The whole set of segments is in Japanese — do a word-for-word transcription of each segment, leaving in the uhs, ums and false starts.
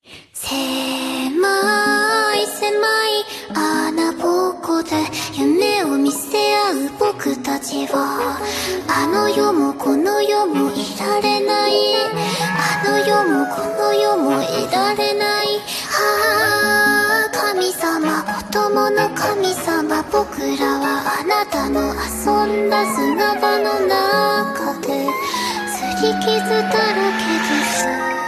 狭い狭い穴ぼこで夢を見せ合う僕たちは、あの世もこの世もいられない、あの世もこの世もいられない。はあ、神様、子供の神様、僕らはあなたの遊んだ砂場の中ですり傷だらけです。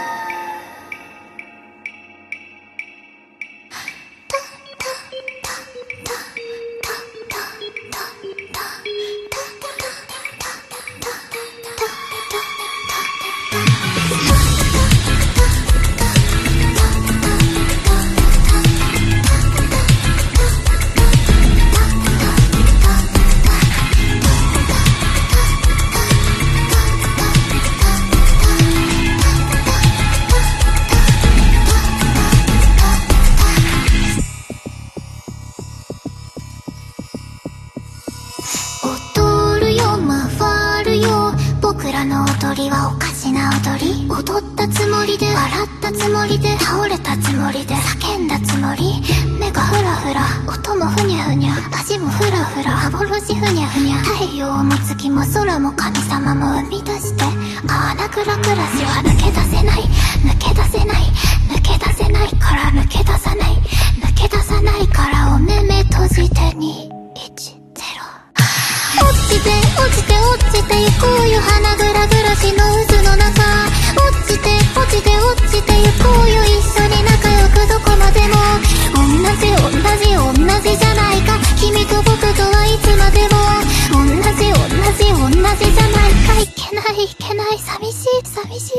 僕らの踊りはおかしな踊り、踊ったつもりで笑ったつもりで倒れたつもりで叫んだつもり、目がフラフラ音もふにゃふにゃ足もフラフラ幻ふにゃふにゃ、太陽も月も空も神様も生み出して、ああなくら暮らしは抜け出せない抜け出せない抜け出せないから抜け出さない抜け出さないからお目目閉じてにいちゼロ、落ちて落ちて落ちてゆこうよ花ぐらぐらしの渦の中、落ちて落ちて落ちてゆこうよ一緒に仲良くどこまでも、同じ同じ同じじゃないか君と僕とはいつまでも、同じ同じ同じじゃないか、いけないいけない寂しい寂しい、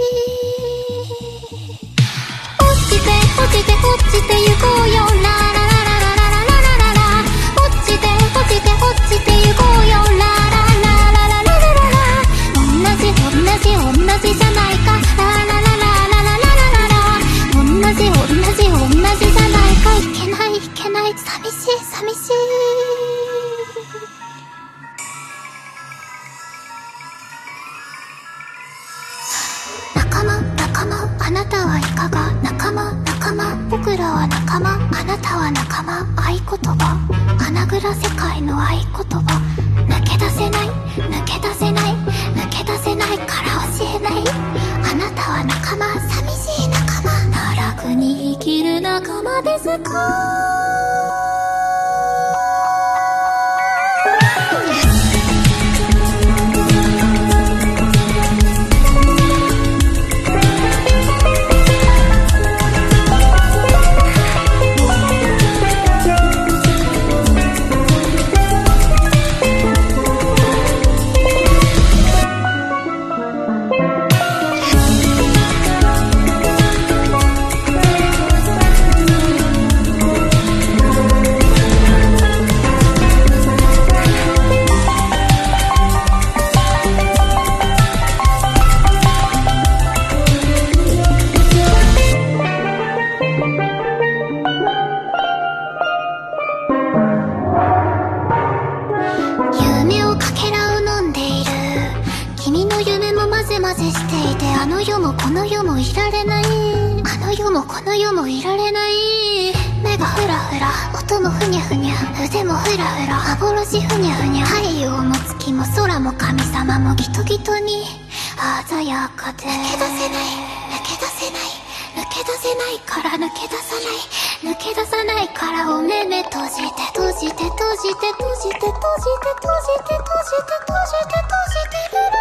落ちて落ちて落ちてゆこうよララララララララララ、落ちて落ちて落ちてゆこうよララ同じ同じじゃないかララララララララララ、同じ同じ同じじゃないか、いけないいけない寂しい寂しい。仲間仲間あなたはいかが、仲間仲間僕らは仲間、あなたは仲間、合言葉花蔵世界の合言葉、抜け出せない抜け出せない抜け出せないから教えない、あなたは仲間寂しい仲間、奈落に生きる仲間ですか。混ぜしていて、あの世もこの世もいられない、あの世もこの世もいられない、目がフラフラ音もふにゃふにゃ腕もフラフラ幻ふにゃふにゃ、太陽も月も空も神様もギトギトに鮮やかで、抜け出せない抜け出せない抜け出せないから抜け出さない抜け出さないからお目目閉じて閉じて閉じて閉じて閉じて閉じて閉じて閉じて閉じて閉じてルルルルルルルルルルル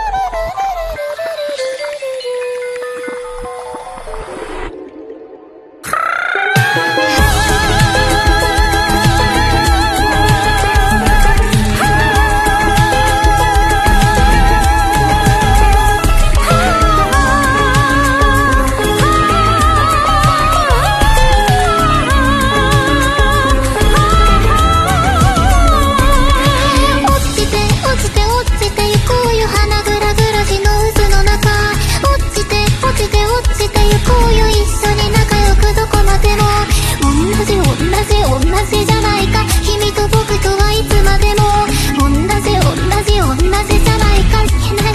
同じじゃないか君と僕とはいつまでも、同じ同じ同じじゃないか、いけない